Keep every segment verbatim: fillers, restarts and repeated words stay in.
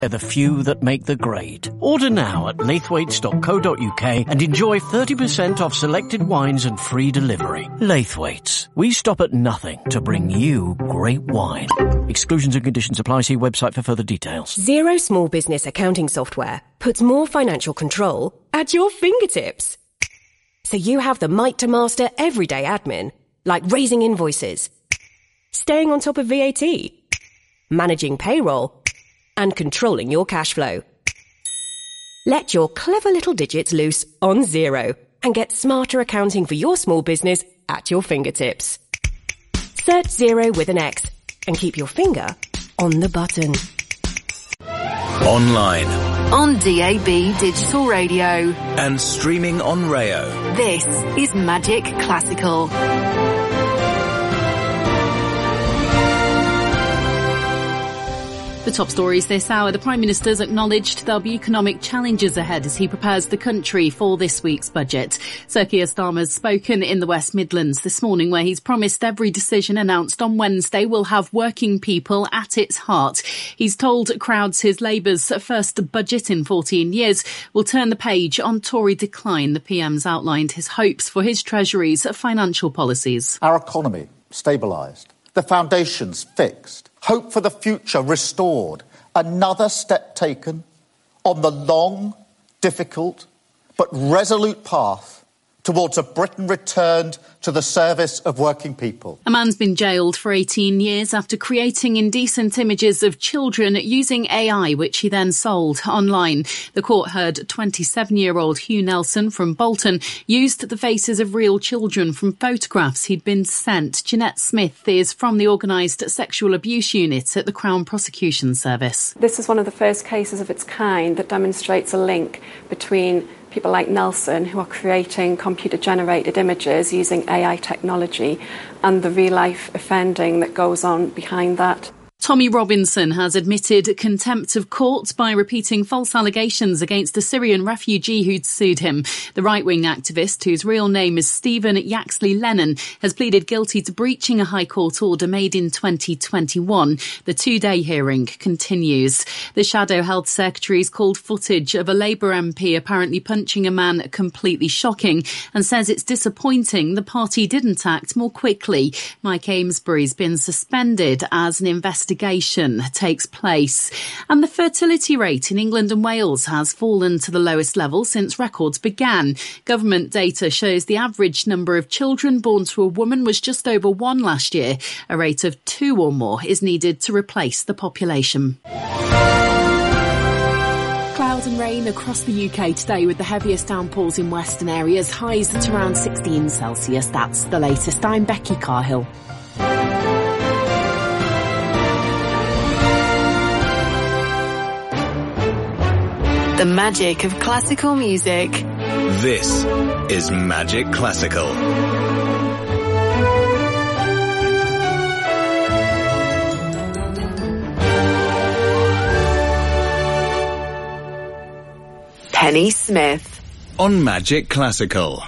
They're the few that make the grade. Order now at laithwaites dot co dot uk and enjoy thirty percent off selected wines and free delivery. Laithwaites. We stop at nothing to bring you great wine. Exclusions and conditions apply. See website for further details. Xero Small Business Accounting Software puts more financial control at your fingertips. So you have the might to master everyday admin, like raising invoices, staying on top of V A T, managing payroll, and controlling your cash flow. Let your clever little digits loose on Xero and get smarter accounting for your small business at your fingertips. Search Xero with an X and keep your finger on the button. Online. On D A B Digital Radio. And streaming on Rayo. This is Magic Classical. The top stories this hour. The Prime Minister's acknowledged there'll be economic challenges ahead as he prepares the country for this week's budget. Sir Keir Starmer's spoken in the West Midlands this morning, where he's promised every decision announced on Wednesday will have working people at its heart. He's told crowds his Labour's first budget in fourteen years will turn the page on Tory decline. The P M's outlined his hopes for his Treasury's financial policies. Our economy stabilised. The foundations fixed. Hope for the future restored. Another step taken on the long, difficult, but resolute path towards a Britain returned to the service of working people. A man's been jailed for eighteen years after creating indecent images of children using A I, which he then sold online. The court heard twenty-seven-year-old Hugh Nelson from Bolton used the faces of real children from photographs he'd been sent. Jeanette Smith is from the Organised Sexual Abuse Unit at the Crown Prosecution Service. This is one of the first cases of its kind that demonstrates a link between people like Nelson, who are creating computer-generated images using A I technology, and the real-life offending that goes on behind that. Tommy Robinson has admitted contempt of court by repeating false allegations against a Syrian refugee who'd sued him. The right-wing activist, whose real name is Stephen Yaxley Lennon, has pleaded guilty to breaching a High Court order made in twenty twenty-one. The two-day hearing continues. The Shadow Health Secretary's called footage of a Labour M P apparently punching a man completely shocking and says it's disappointing the party didn't act more quickly. Mike Amesbury's been suspended as an investigation takes place. And the fertility rate in England and Wales has fallen to the lowest level since records began. Government data shows the average number of children born to a woman was just over one last year. A rate of two or more is needed to replace the population. Clouds and rain across the U K today, with the heaviest downpours in western areas. Highs at around sixteen Celsius. That's the latest. I'm Becky Carhill. The magic of classical music. This is Magic Classical. Penny Smith. On Magic Classical.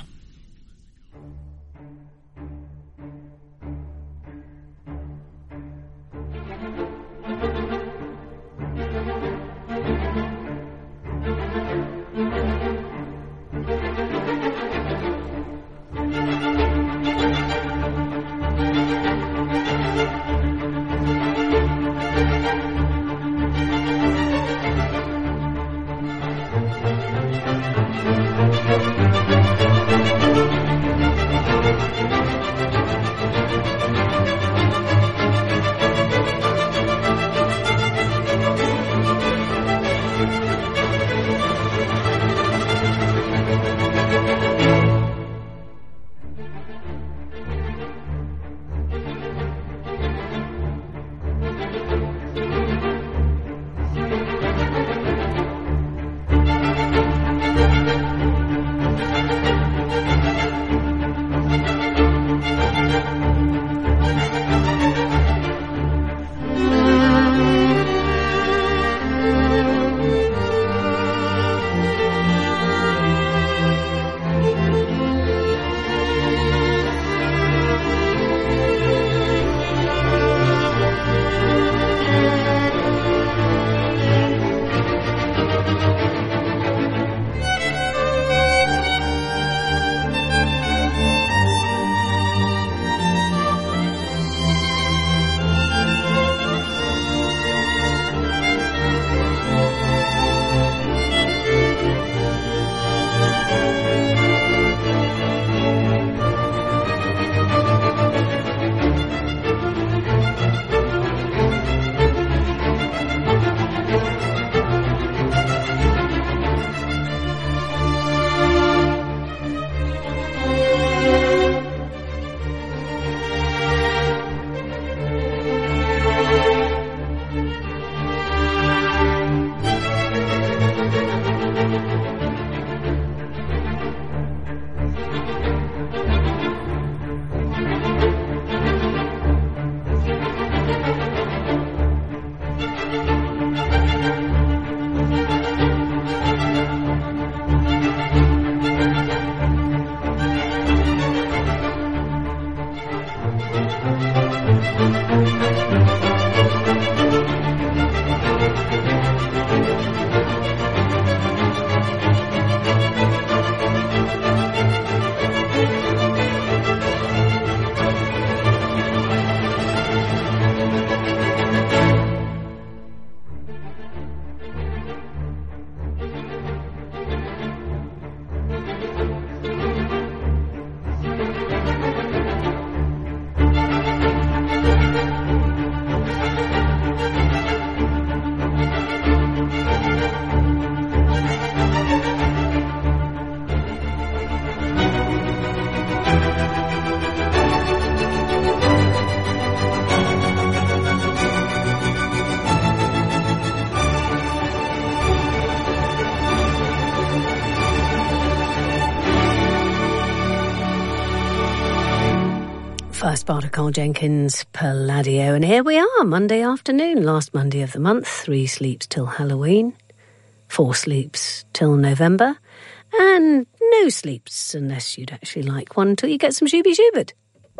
First part of Carl Jenkins' Palladio, and here we are, Monday afternoon, last Monday of the month. Three sleeps till Halloween, four sleeps till November, and no sleeps, unless you'd actually like one, till you get some Shooby Schubert.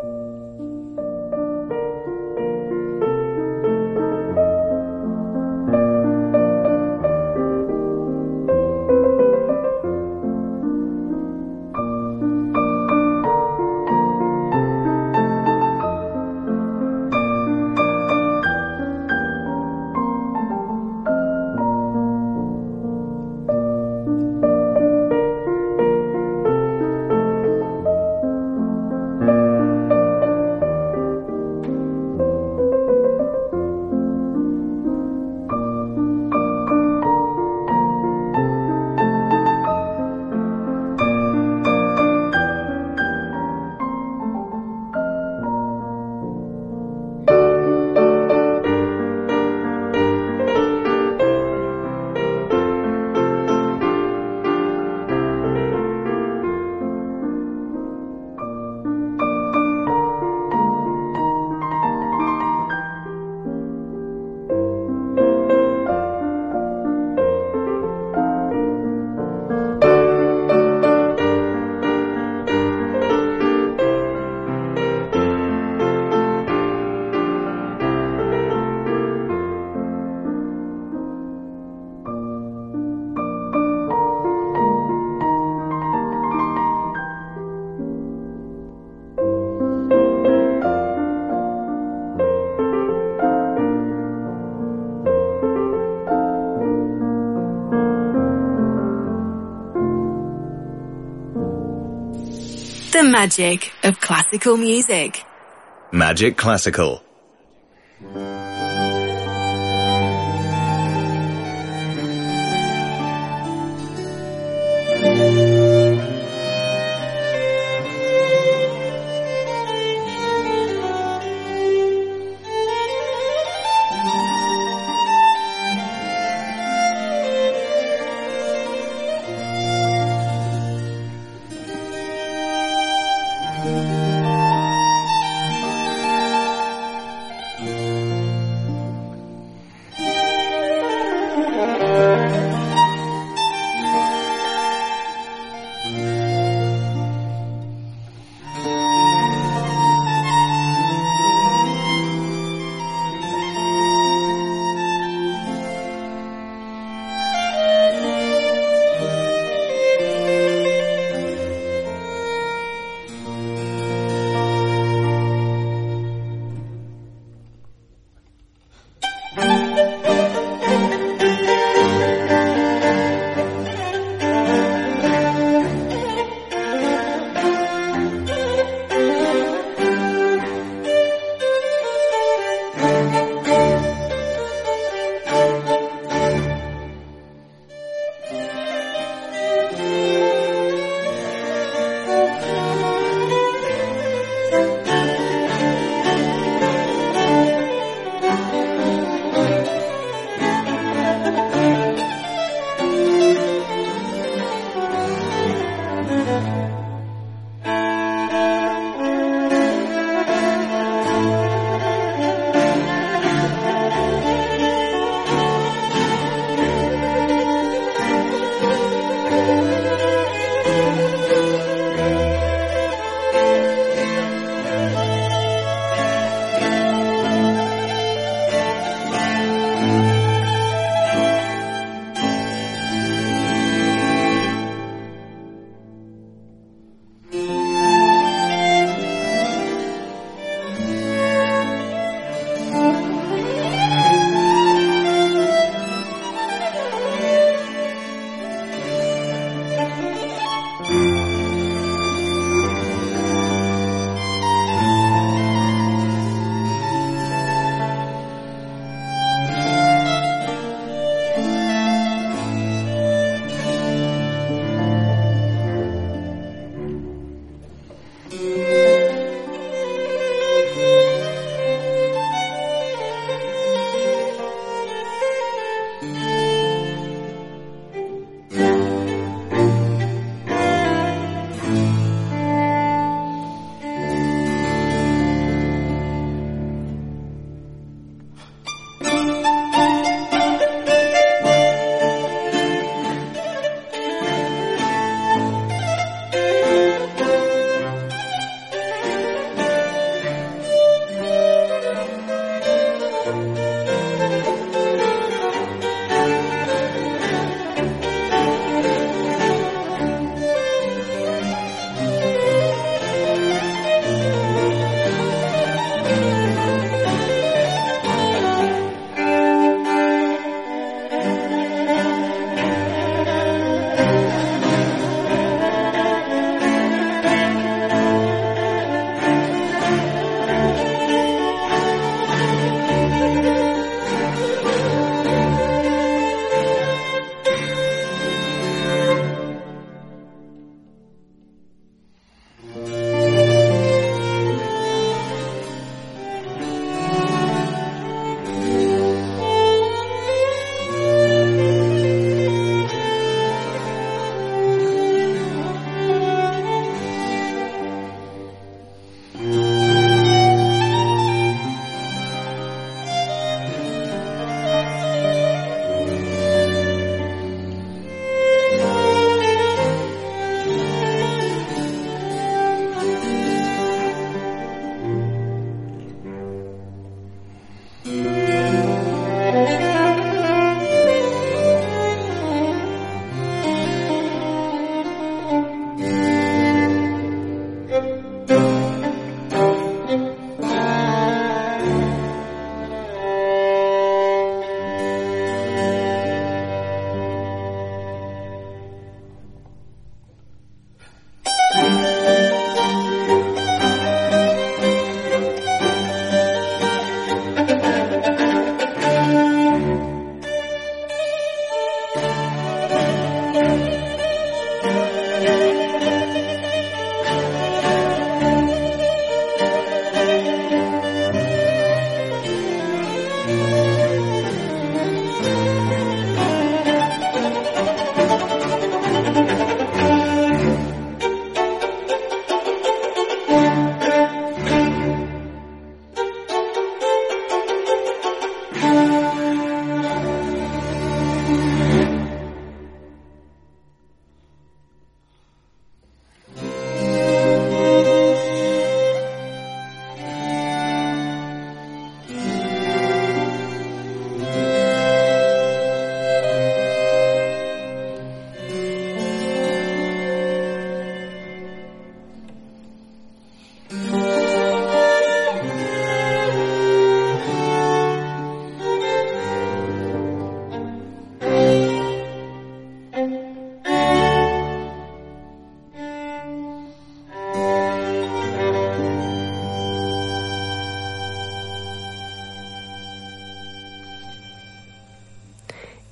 The magic of classical music. Magic Classical.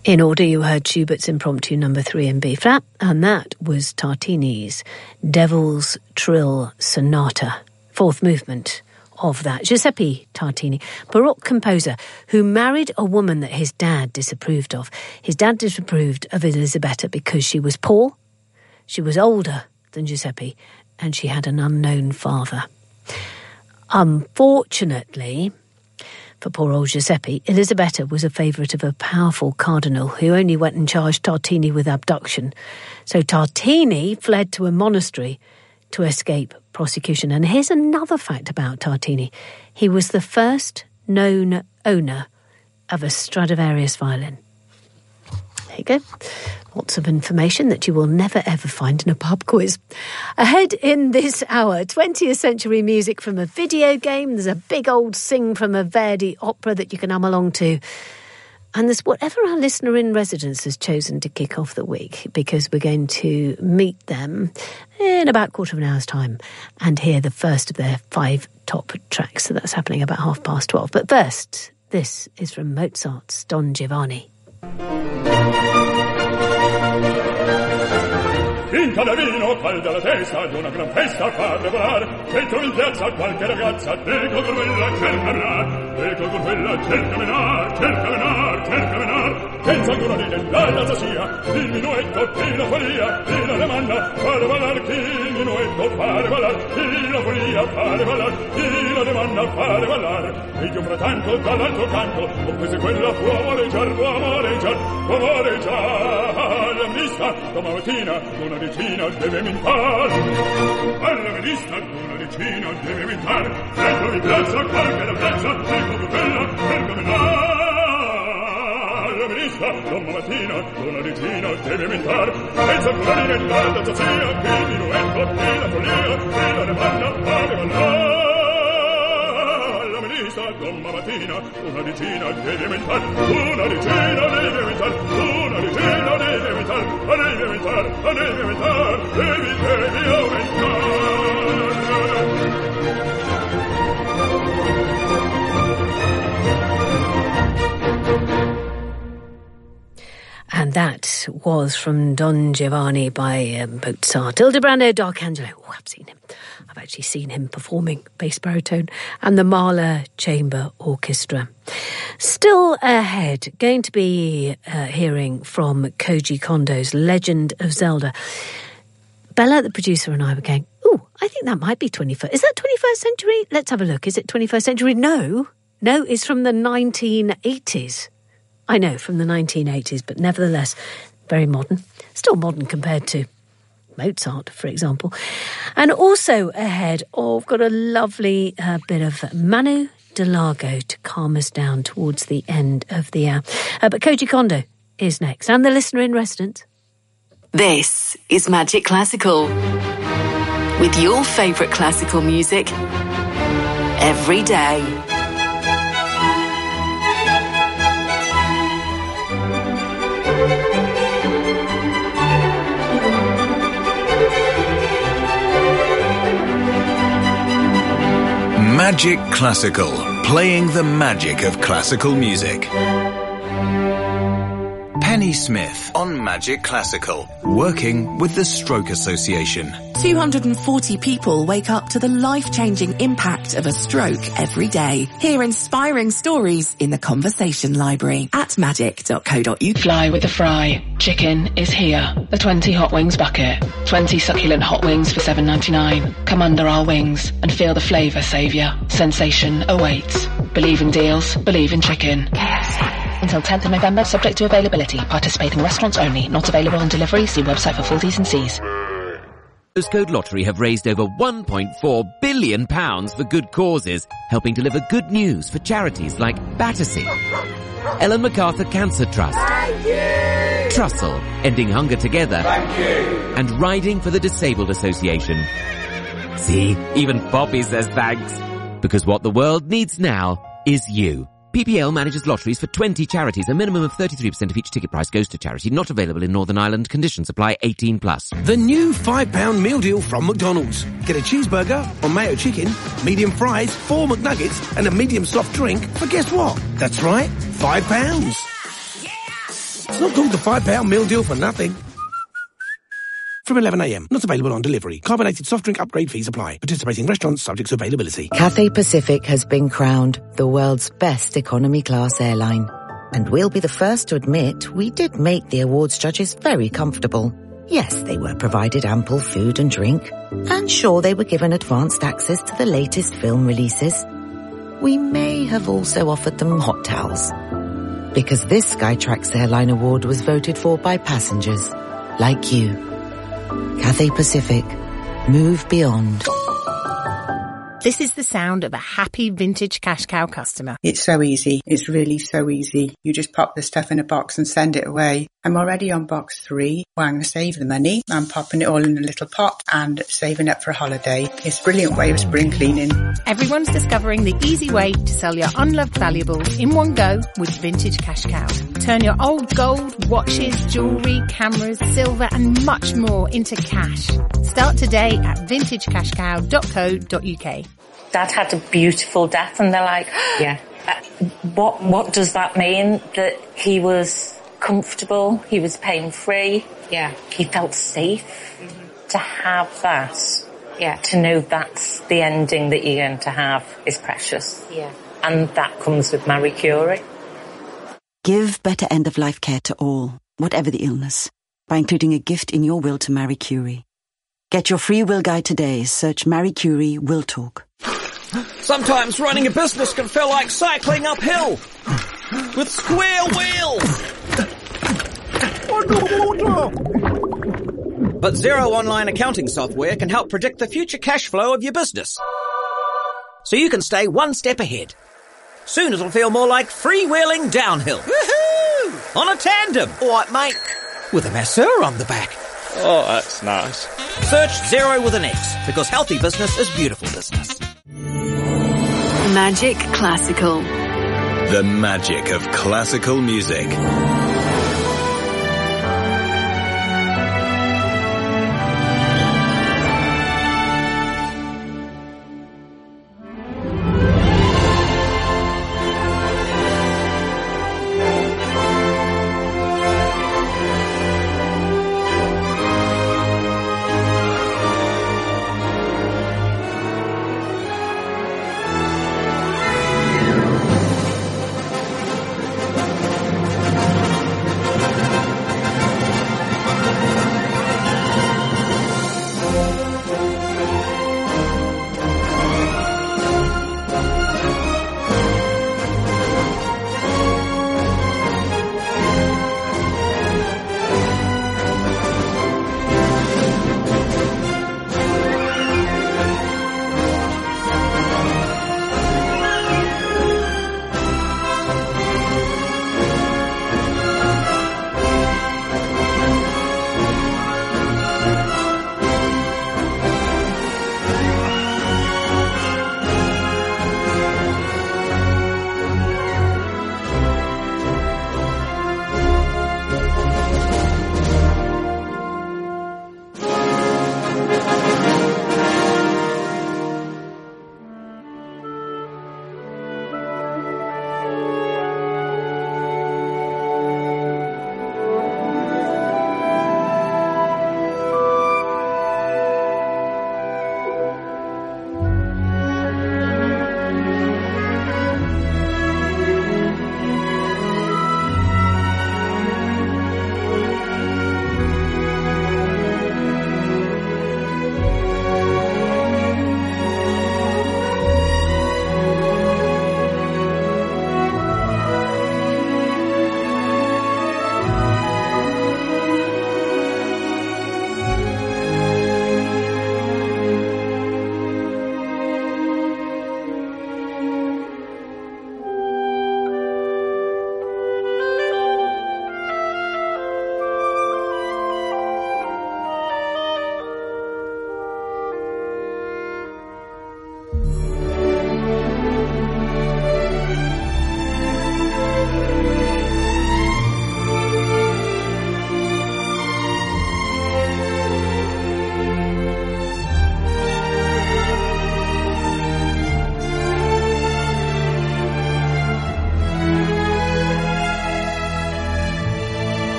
In order, you heard Schubert's Impromptu number three in B flat, and that was Tartini's Devil's Trill Sonata, fourth movement of that. Giuseppe Tartini, Baroque composer who married a woman that his dad disapproved of. His dad disapproved of Elisabetta because she was poor, she was older than Giuseppe, and she had an unknown father. Unfortunately, for poor old Giuseppe, Elisabetta was a favourite of a powerful cardinal who only went and charged Tartini with abduction. So Tartini fled to a monastery to escape prosecution. And here's another fact about Tartini. He was the first known owner of a Stradivarius violin. There you go. Lots of information that you will never ever find in a pub quiz. Ahead in this hour, twentieth century music from a video game. There's a big old sing from a Verdi opera that you can hum along to. And there's whatever our listener in residence has chosen to kick off the week, because we're going to meet them in about a quarter of an hour's time and hear the first of their five top tracks. So that's happening about half past twelve. But first, this is from Mozart's Don Giovanni. Vinta da vino, calda la testa, di una gran festa a far revolare. Dentro in piazza qualche ragazza, ecco con quella cerca menar, ecco con quella cerca menar, cerca menar, cerca menar. Pensa ancora di dell'alta sia, il minuetto e la follia, e la demanda, fare valar chi il minuetto, fare valar, e la follia, fare valar, e la demanda, fare valar. E io frattanto dall'altro canto, con questa e quella può amoreggiar, può amoreggiar, può amoreggiar. La ministra, domattina, una decina deve mentar. Alla ministra, una decina deve mentar. Dentro in piazza, qualche ragazza, ecco con quella, cerca menar. La ministra, domattina, una decina deve mentar. Pensa ancora di nell'alta sia, che il minuetto e la follia, e la demanda, fare valar. La ministra, domattina, una decina deve mentar. Una decina deve mentar. Una decina deve mentar. A deve mentar, a deve mentar, devi, devi aumentar. And that was from Don Giovanni by um, Mozart. Ildebrando D'Arcangelo. Oh, I've seen him. I've actually seen him performing bass baritone, and the Mahler Chamber Orchestra. Still ahead, going to be uh, hearing from Koji Kondo's Legend of Zelda. Bella, the producer, and I were going, ooh, I think that might be twenty-first. Is that twenty-first century? Let's have a look. Is it twenty-first century? No. No, it's from the nineteen eighties. I know, from the nineteen eighties, but nevertheless, very modern. Still modern compared to Mozart, for example. And also ahead, oh, I've got a lovely uh, bit of Manu Dilago to calm us down towards the end of the hour. Uh, but Koji Kondo is next, and the listener in residence. This is Magic Classical, with your favourite classical music every day. Magic Classical, playing the magic of classical music. Penny Smith on Magic Classical, working with the Stroke Association. two hundred forty people wake up to the life-changing impact of a stroke every day. Hear inspiring stories in the Conversation Library at magic dot co dot uk. Fly with the fry. Chicken is here. The twenty hot wings bucket. twenty succulent hot wings for seven ninety-nine. Come under our wings and feel the flavour saviour. Sensation awaits. Believe in deals. Believe in chicken. K F C. Until tenth of November, subject to availability. Participating restaurants only. Not available on delivery. See website for full T's and C's. Postcode Lottery have raised over one point four billion pounds for good causes, helping deliver good news for charities like Battersea, Ellen MacArthur Cancer Trust, Trussell, Ending Hunger Together, and Riding for the Disabled Association. See, even Poppy says thanks. Because what the world needs now is you. P P L manages lotteries for twenty charities. A minimum of thirty-three percent of each ticket price goes to charity. Not available in Northern Ireland. Conditions apply. eighteen plus. The new five pound meal deal from McDonald's. Get a cheeseburger or mayo chicken, medium fries, four McNuggets, and a medium soft drink for guess what? That's right, five pounds. not called the five pound meal deal for nothing. From eleven a m. Not available on delivery. Carbonated soft drink upgrade fees apply. Participating restaurants subject to availability. Cathay Pacific has been crowned the world's best economy class airline. And we'll be the first to admit we did make the awards judges very comfortable. Yes, they were provided ample food and drink. And sure, they were given advanced access to the latest film releases. We may have also offered them hot towels. Because this Skytrax Airline Award was voted for by passengers like you. Cathay Pacific. Move beyond. This is the sound of a happy vintage cash cow customer. It's so easy. It's really so easy. You just pop the stuff in a box and send it away. I'm already on box three. Well, I'm going to save the money. I'm popping it all in a little pot and saving up for a holiday. It's a brilliant way of spring cleaning. Everyone's discovering the easy way to sell your unloved valuables in one go with Vintage Cash Cow. Turn your old gold, watches, jewellery, cameras, silver and much more into cash. Start today at vintage cash cow dot co dot uk. Dad had a beautiful death and they're like, yeah. uh, what what does that mean? That he was comfortable, he was pain free, yeah, he felt safe. Mm-hmm. To have that, yeah, to know that's the ending that you're going to have is precious. Yeah. And that comes with Marie Curie. Give better end-of-life care to all, whatever the illness, by including a gift in your will to Marie Curie. Get your free will guide today. Search Marie Curie Will Talk. Sometimes running a business can feel like cycling uphill with square wheels. But Xero online accounting software can help predict the future cash flow of your business, so you can stay one step ahead. Soon it'll feel more like freewheeling downhill. Woohoo! On a tandem. All right, mate. With a masseur on the back. Oh, that's nice. Search Xero with an X, because healthy business is beautiful business. Magic Classical. The magic of classical music.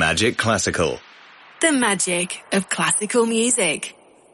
Magic Classical. The magic of classical music.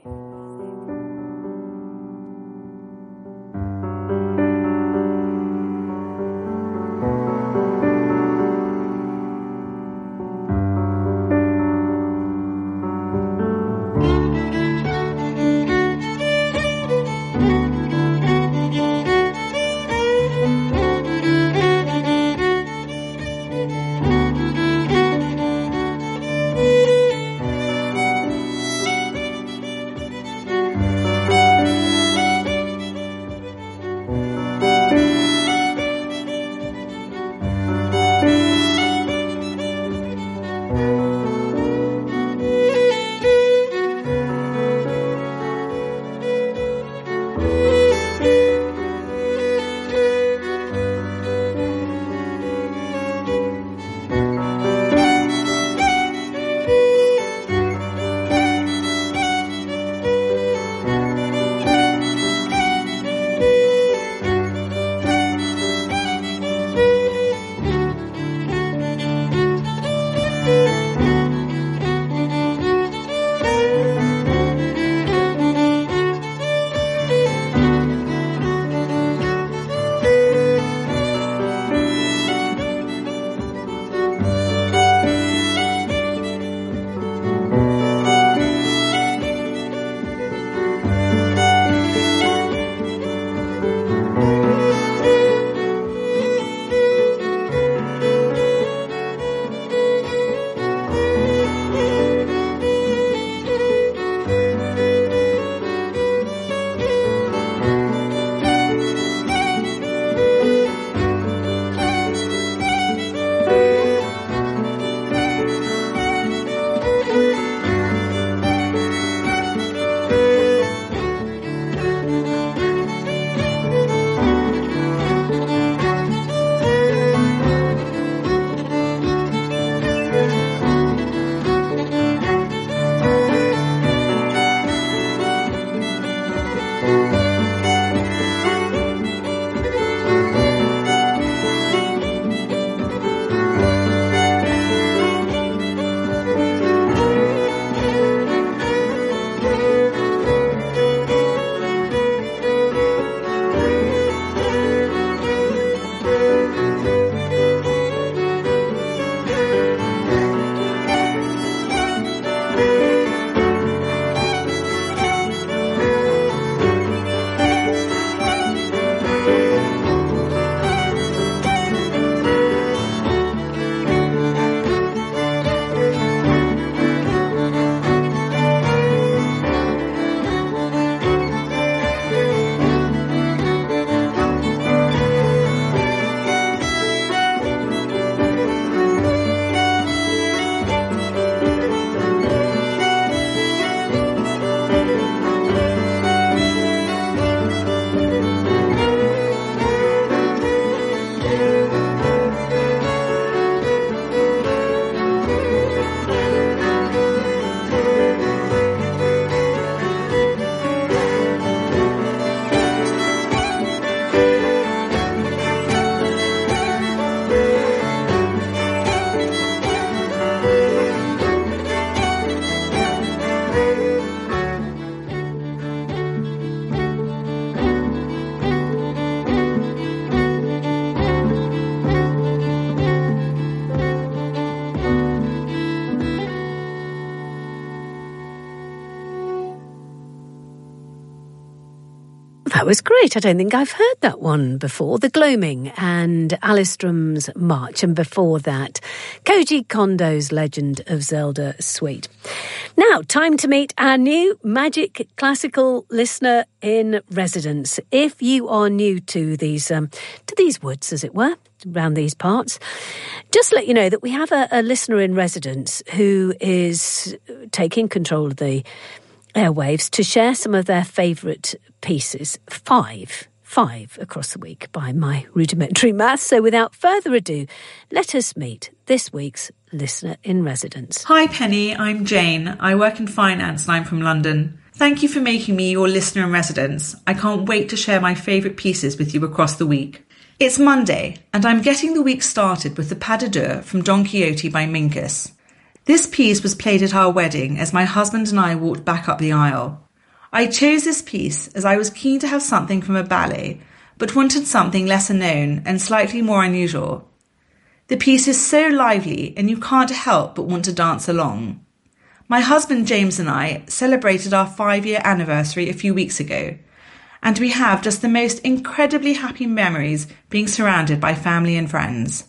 That was great. I don't think I've heard that one before. The Gloaming and Alice Drum's March, and before that, Koji Kondo's Legend of Zelda Suite. Now, time to meet our new Magic Classical listener in residence. If you are new to these um, to these woods, as it were, around these parts, just to let you know that we have a, a listener in residence who is taking control of the airwaves to share some of their favourite pieces. Five. Five across the week by my rudimentary maths. So without further ado, let us meet this week's listener in residence. Hi Penny, I'm Jane. I work in finance and I'm from London. Thank you for making me your listener in residence. I can't wait to share my favourite pieces with you across the week. It's Monday and I'm getting the week started with the Pas de Deux from Don Quixote by Minkus. This piece was played at our wedding as my husband and I walked back up the aisle. I chose this piece as I was keen to have something from a ballet, but wanted something lesser known and slightly more unusual. The piece is so lively and you can't help but want to dance along. My husband James and I celebrated our five-year anniversary a few weeks ago, and we have just the most incredibly happy memories being surrounded by family and friends.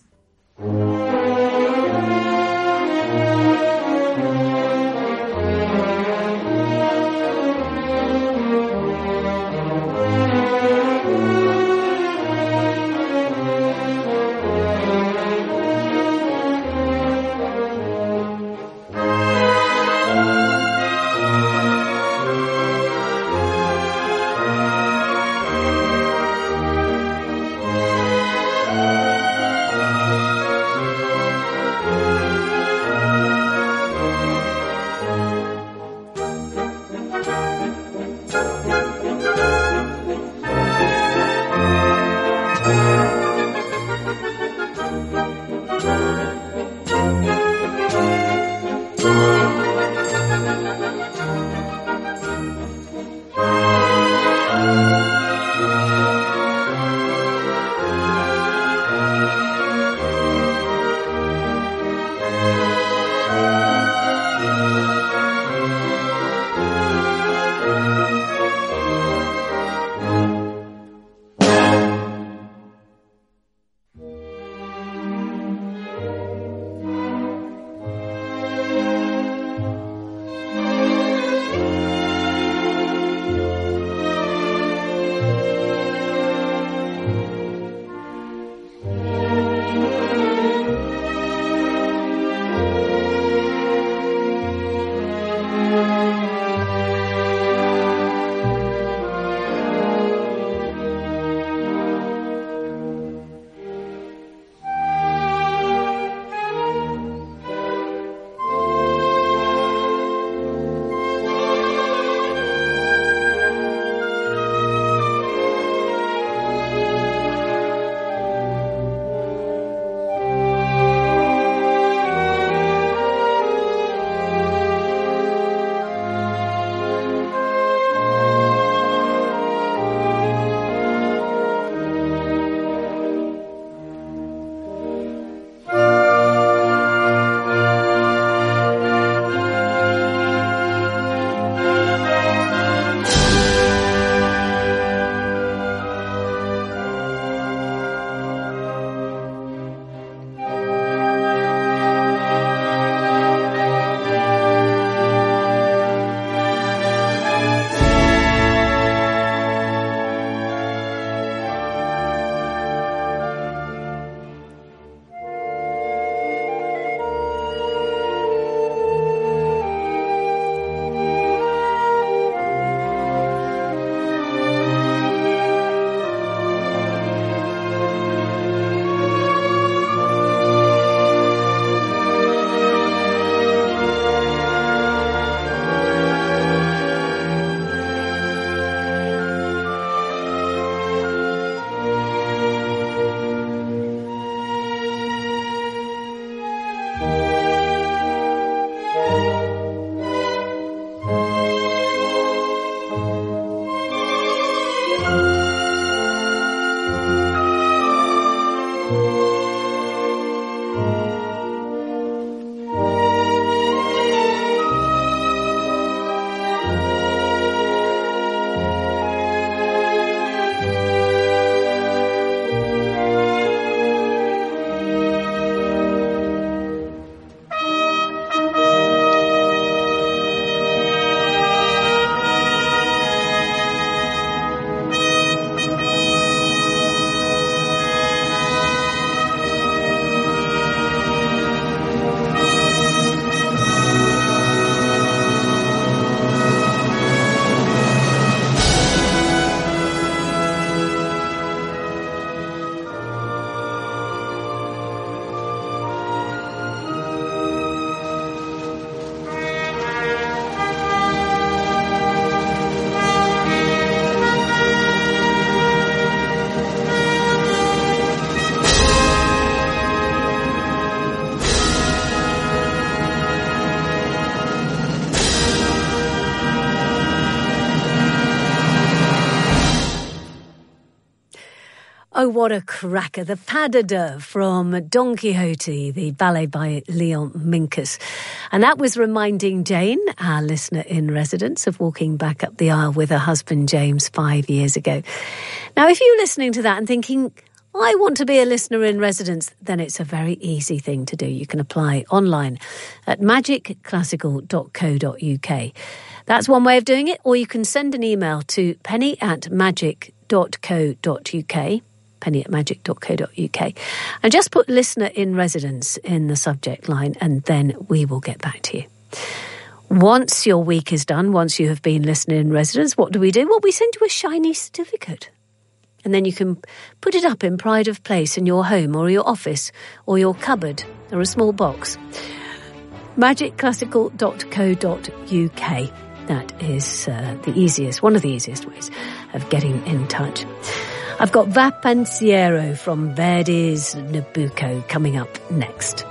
Oh, what a cracker. The Pas de Deux from Don Quixote, the ballet by Leon Minkus. And that was reminding Jane, our listener in residence, of walking back up the aisle with her husband James five years ago. Now, if you're listening to that and thinking, I want to be a listener in residence, then it's a very easy thing to do. You can apply online at magic classical dot co dot uk. That's one way of doing it, or you can send an email to penny at magic dot co dot uk, penny at magic dot co dot uk, and just put listener in residence in the subject line, and then we will get back to you. Once your week is done, once you have been listening in residence, what do we do? Well, we send you a shiny certificate. And then you can put it up in pride of place in your home or your office or your cupboard or a small box. magic classical dot co dot uk. That is uh, the easiest, one of the easiest ways of getting in touch. I've got Va Pensiero from Verdi's Nabucco coming up next.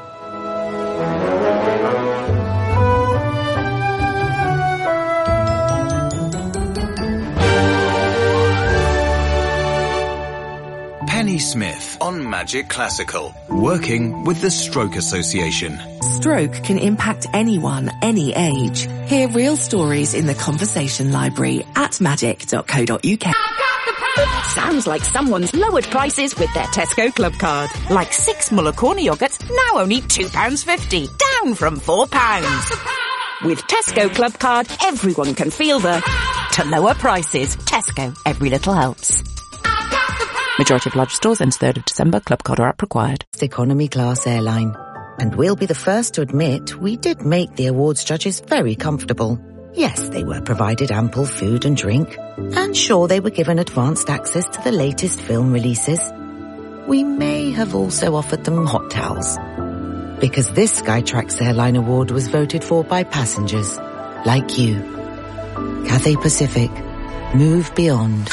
Penny Smith on Magic Classical, working with the Stroke Association. Stroke can impact anyone, any age. Hear real stories in the Conversation Library at magic dot co dot uk. Sounds like someone's lowered prices with their Tesco Club Card. Like six Muller Corner yogurts, now only two pounds fifty, down from four pounds. With Tesco Club Card, everyone can feel the to lower prices. Tesco, every little helps. Majority of large stores ends third of December. Club Card or app required. Economy class airline. And we'll be the first to admit we did make the awards judges very comfortable. Yes, they were provided ample food and drink. And sure, they were given advanced access to the latest film releases. We may have also offered them hot towels. Because this Skytrax Airline Award was voted for by passengers like you. Cathay Pacific. Move beyond.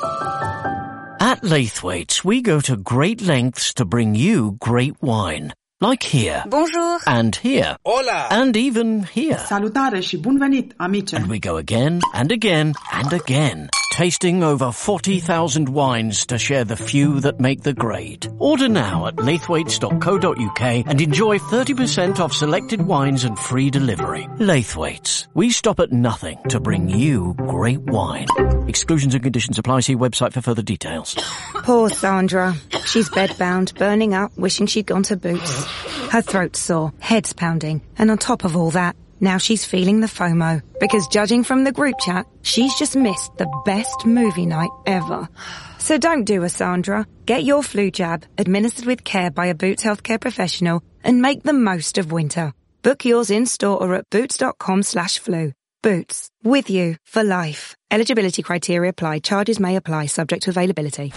At Laithwaite's, we go to great lengths to bring you great wine. Like here. Bonjour. And here. Hola. And even here. Salutare și bun venit, amice. And we go again and again and again, tasting over forty thousand wines to share the few that make the grade. Order now at laithwaites dot co dot uk and enjoy thirty percent off selected wines and free delivery. Laithwaite's. We stop at nothing to bring you great wine. Exclusions and conditions apply. See website for further details. Poor Sandra. She's bedbound, burning up, wishing she'd gone to Boots. Her throat's sore, head's pounding, and on top of all that, now she's feeling the FOMO, because judging from the group chat, she's just missed the best movie night ever. So don't do a Sandra. Get your flu jab, administered with care by a Boots healthcare professional, and make the most of winter. Book yours in-store or at boots.com slash flu. Boots. With you for life. Eligibility criteria apply. Charges may apply, subject to availability.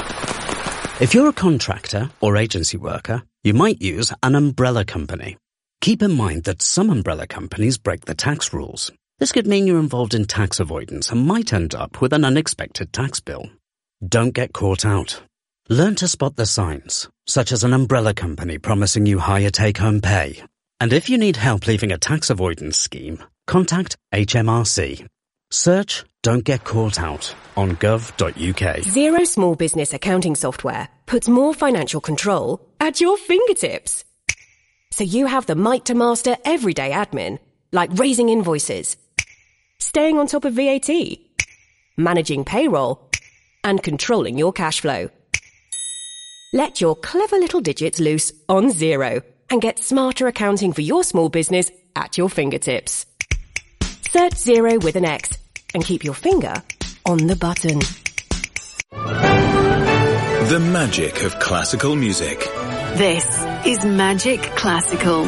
If you're a contractor or agency worker, you might use an umbrella company. Keep in mind that some umbrella companies break the tax rules. This could mean you're involved in tax avoidance and might end up with an unexpected tax bill. Don't get caught out. Learn to spot the signs, such as an umbrella company promising you higher take-home pay. And if you need help leaving a tax avoidance scheme, contact H M R C. Search Don't Get Caught Out on gov dot uk. Xero Small Business Accounting Software puts more financial control at your fingertips. So you have the might to master everyday admin, like raising invoices, staying on top of V A T, managing payroll, and controlling your cash flow. Let your clever little digits loose on Xero and get smarter accounting for your small business at your fingertips. Search Xero with an X and keep your finger on the button. The magic of classical music. This is Magic Classical.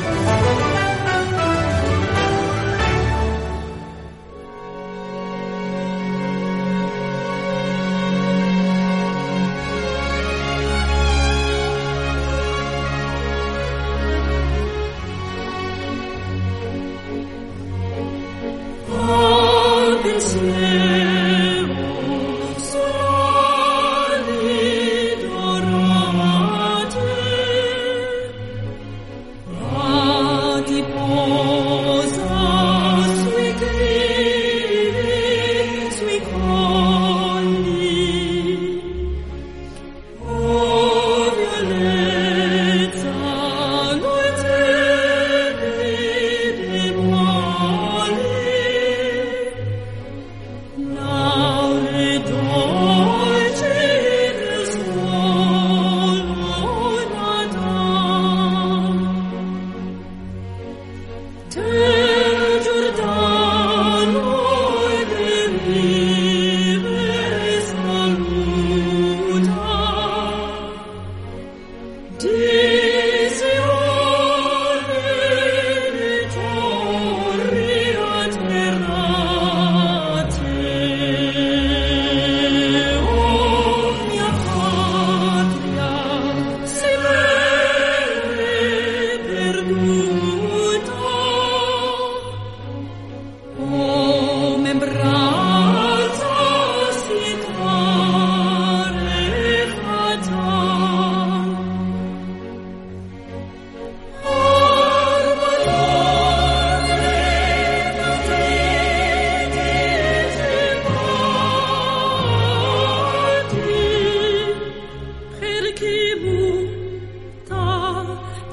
Solid orate,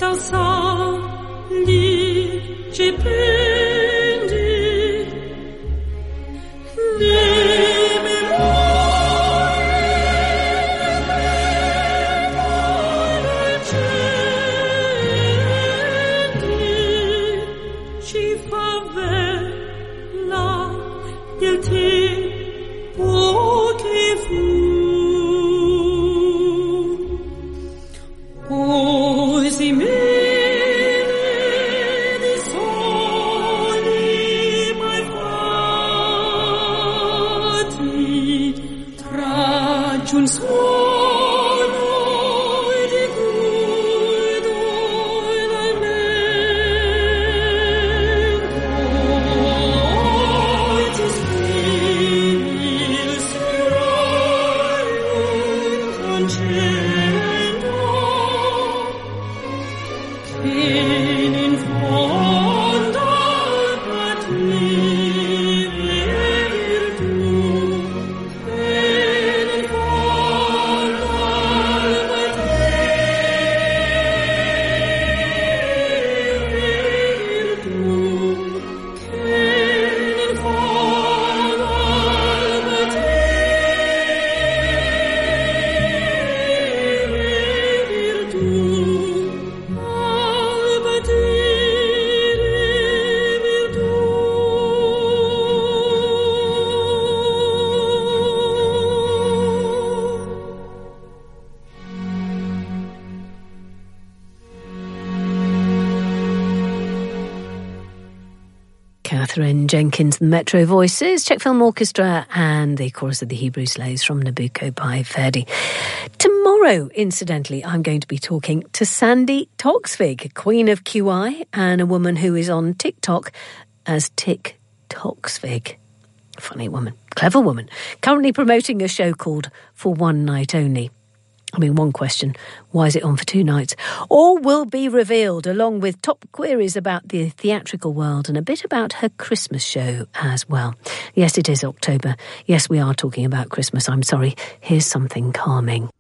Catherine Jenkins, the Metro Voices, Czech Film Orchestra, and the chorus of the Hebrew Slaves from Nabucco by Verdi. Tomorrow, incidentally, I'm going to be talking to Sandi Toksvig, Queen of Q I, and a woman who is on TikTok as Tick Toksvig. Funny woman, clever woman, currently promoting a show called For One Night Only. I mean, one question, why is it on for two nights? All will be revealed, along with top queries about the theatrical world and a bit about her Christmas show as well. Yes, it is October. Yes, we are talking about Christmas. I'm sorry. Here's something calming.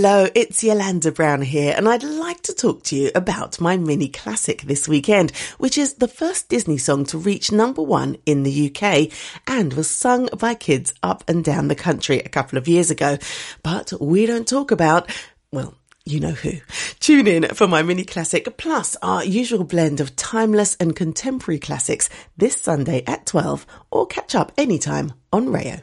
Hello, it's Yolanda Brown here, and I'd like to talk to you about my mini classic this weekend, which is the first Disney song to reach number one in the U K and was sung by kids up and down the country a couple of years ago. But we don't talk about, well, you know who. Tune in for my mini classic, plus our usual blend of timeless and contemporary classics this Sunday at twelve, or catch up anytime on Rayo.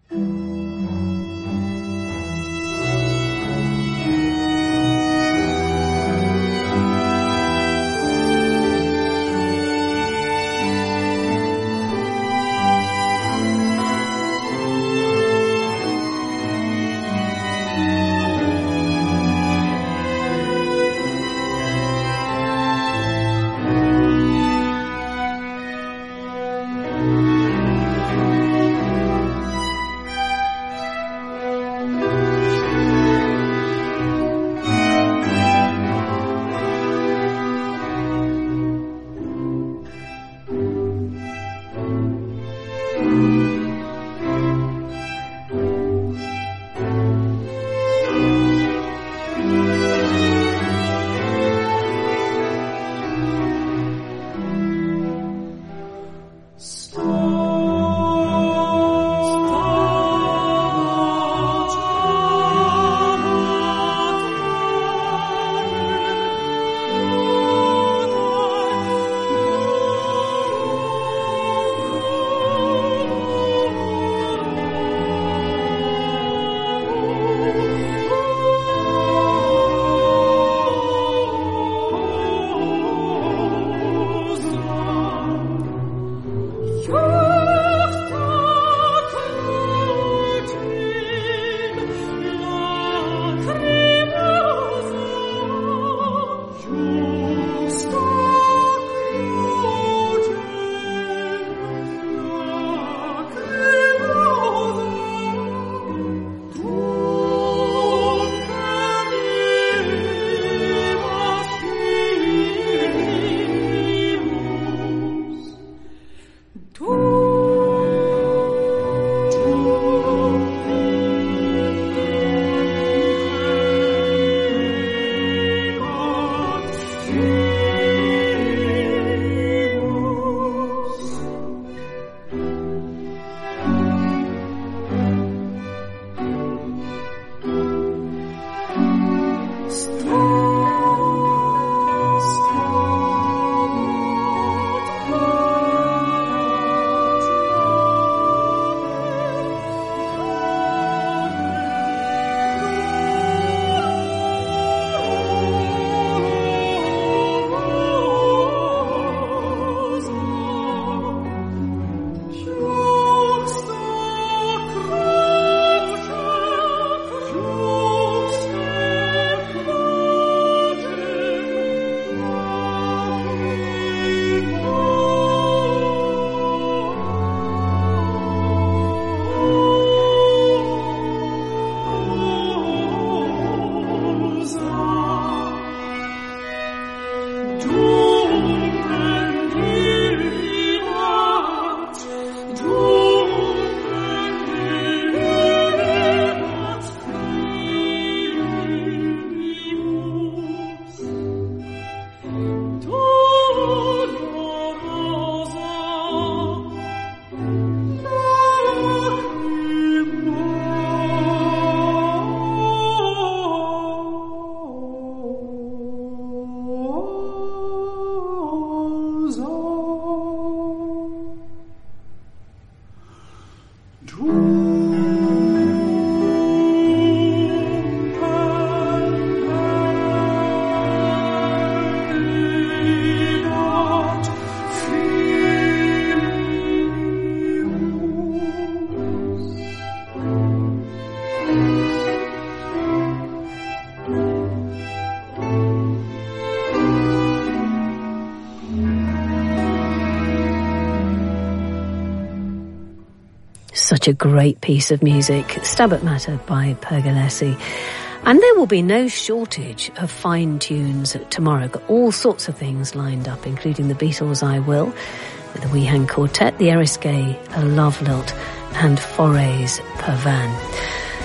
Such a great piece of music, Stabat Mater by Pergolesi. And there will be no shortage of fine tunes tomorrow. Got all sorts of things lined up, including the Beatles' I Will, with the Weehan Quartet, the Eriskay, A Love Lilt, and Foray's Purvan.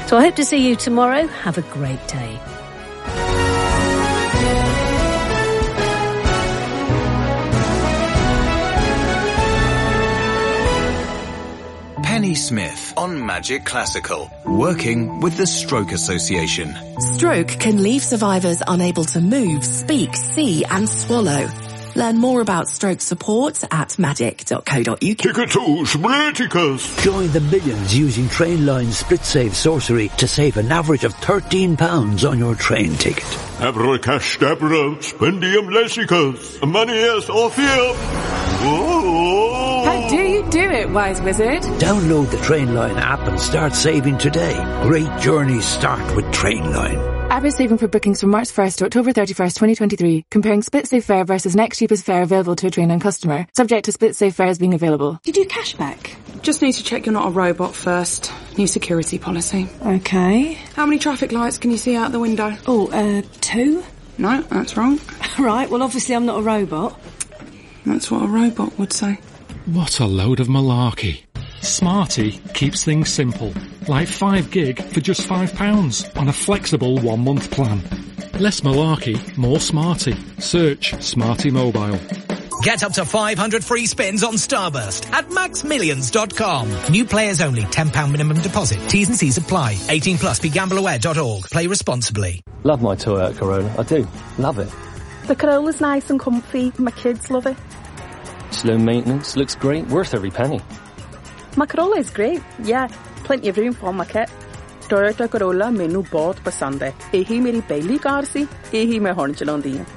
So I hope to see you tomorrow. Have a great day. Penny Smith on Magic Classical, working with the Stroke Association. Stroke can leave survivors unable to move, speak, see and swallow. Learn more about stroke support at magic dot co dot uk. Ticket to Spliticus. Join the millions using Trainline's Split Save Sorcery to save an average of thirteen pounds on your train ticket. Abracadabra, spendium lessicus, manias orpheum. How do you do it, wise wizard? Download the Trainline app and start saving today. Great journeys start with Trainline. Average saving for bookings from March first to October thirty-first, twenty twenty-three. Comparing split save fare versus next cheapest fare available to a Trainline customer. Subject to split save fares being available. Do you do cashback? Just need to check you're not a robot first. New security policy. Okay. How many traffic lights can you see out the window? Oh, uh, two? No, that's wrong. Right, well obviously I'm not a robot. That's what a robot would say. What a load of malarkey. Smarty keeps things simple, like five gig for just five pounds on a flexible one-month plan. Less malarkey, more smarty. Search Smarty Mobile. Get up to five hundred free spins on Starburst at max millions dot com. New players only, ten pounds minimum deposit. T's and C's apply. eighteen plus, be gamble aware dot org. Play responsibly. Love my Toyota Corolla, I do. Love it. The Corolla's nice and comfy, my kids love it. Slow maintenance, looks great, worth every penny. My Corolla is great, yeah. Plenty of room for my kit. Toyota Corolla मैनू बहुत पसंद है. यही मेरी पहली car सी, यही मैं हुण चलाउंदी हां.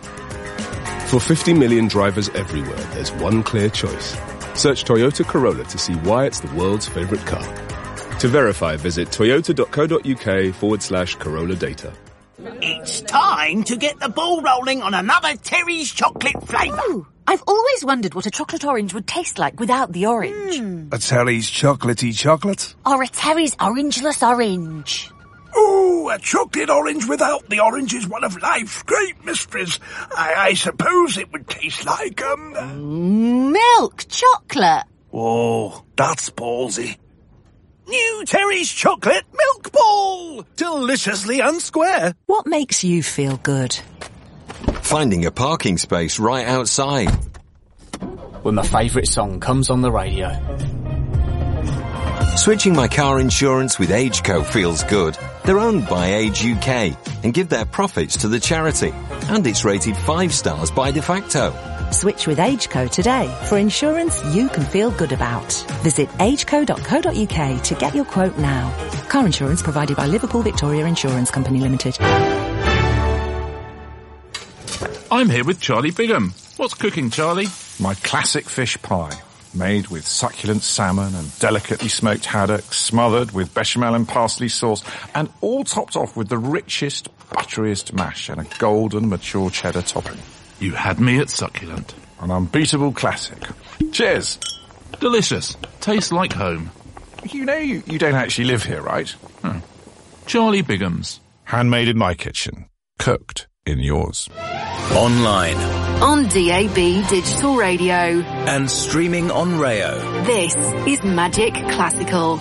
For fifty million drivers everywhere, there's one clear choice. Search Toyota Corolla to see why it's the world's favourite car. To verify, visit toyota dot co dot uk forward slash Corolla data. It's time to get the ball rolling on another Terry's chocolate flavour. Ooh, I've always wondered what a chocolate orange would taste like without the orange. Mm. A Terry's chocolatey chocolate? Or a Terry's orangeless orange. Ooh, a chocolate orange without the orange is one of life's great mysteries. I, I suppose it would taste like, um... Mm, milk chocolate. Oh, that's ballsy. New Terry's chocolate milk ball! Deliciously unsquare. What makes you feel good? Finding a parking space right outside. When my favourite song comes on the radio. Switching my car insurance with AgeCo feels good. They're owned by Age U K and give their profits to the charity. And it's rated five stars by De Facto. Switch with AgeCo today for insurance you can feel good about. Visit ageco dot co dot uk to get your quote now. Car insurance provided by Liverpool Victoria Insurance Company Limited. I'm here with Charlie Bigham. What's cooking, Charlie? My classic fish pie, made with succulent salmon and delicately smoked haddock, smothered with bechamel and parsley sauce, and all topped off with the richest, butteriest mash and a golden, mature cheddar topping. You had me at succulent. An unbeatable classic. Cheers. Delicious. Tastes like home. You know you, you don't actually live here, right? Hmm. Charlie Bigham's. Handmade in my kitchen. Cooked in yours. Online. On D A B Digital Radio. And streaming on Rayo. This is Magic Classical.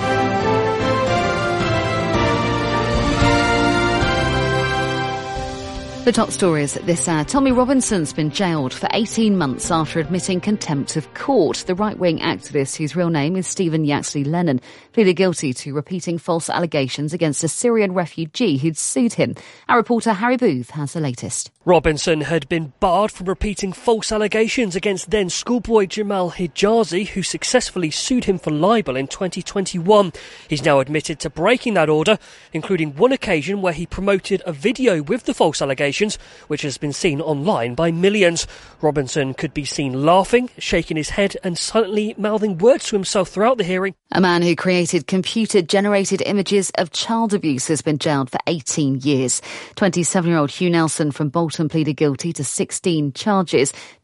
The top stories this hour. Tommy Robinson's been jailed for eighteen months after admitting contempt of court. The right-wing activist, whose real name is Stephen Yaxley Lennon, pleaded guilty to repeating false allegations against a Syrian refugee who'd sued him. Our reporter Harry Booth has the latest. Robinson had been barred from repeating false allegations against then schoolboy Jamal Hijazi, who successfully sued him for libel in twenty twenty-one. He's now admitted to breaking that order, including one occasion where he promoted a video with the false allegations, which has been seen online by millions. Robinson could be seen laughing, shaking his head and silently mouthing words to himself throughout the hearing. A man who created computer-generated images of child abuse has been jailed for eighteen years. twenty-seven-year-old Hugh Nelson from Bolton pleaded guilty to sixteen charges.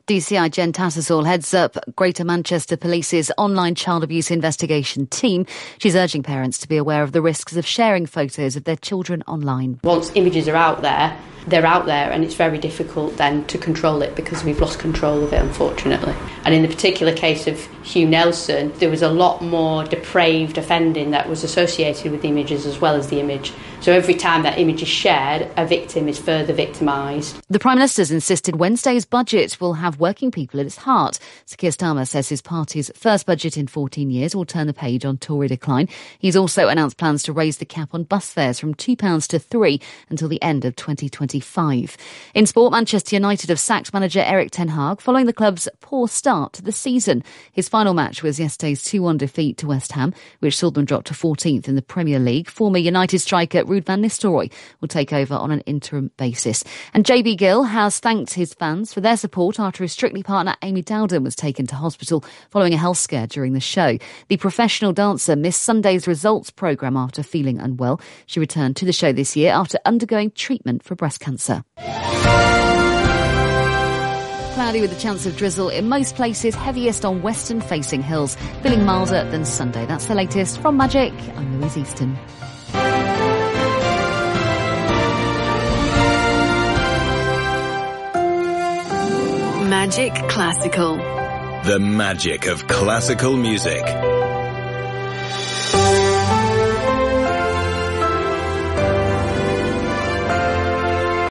D C I Jen Tattersall heads up Greater Manchester Police's online child abuse investigation team. She's urging parents to be aware of the risks of sharing photos of their children online. Once images are out there, they're out there, and it's very difficult then to control it because we've lost control of it, unfortunately. And in the particular case of Hugh Nelson, there was a lot more depraved offending that was associated with the images as well as the image. So every time that image is shared, a victim is further victimised. The Prime Minister's insisted Wednesday's budget will have working people at its heart. Sir Keir Starmer says his party's first budget in fourteen years will turn the page on Tory decline. He's also announced plans to raise the cap on bus fares from two pounds to three until the end of twenty twenty-five. In sport, Manchester United have sacked manager Erik ten Hag following the club's poor start to the season. His final match was yesterday's two one defeat to West Ham, which saw them drop to fourteenth in the Premier League. Former United striker Ruud van Nistelrooy will take over on an interim basis. And J B Gill has thanked his fans for their support after his Strictly partner Amy Dowden was taken to hospital following a health scare during the show. The professional dancer missed Sunday's results programme after feeling unwell. She returned to the show this year after undergoing treatment for breast cancer. Cloudy with a chance of drizzle in most places, heaviest on western-facing hills, feeling milder than Sunday. That's the latest from Magic. I'm Louise Easton. Magic Classical. The magic of classical music.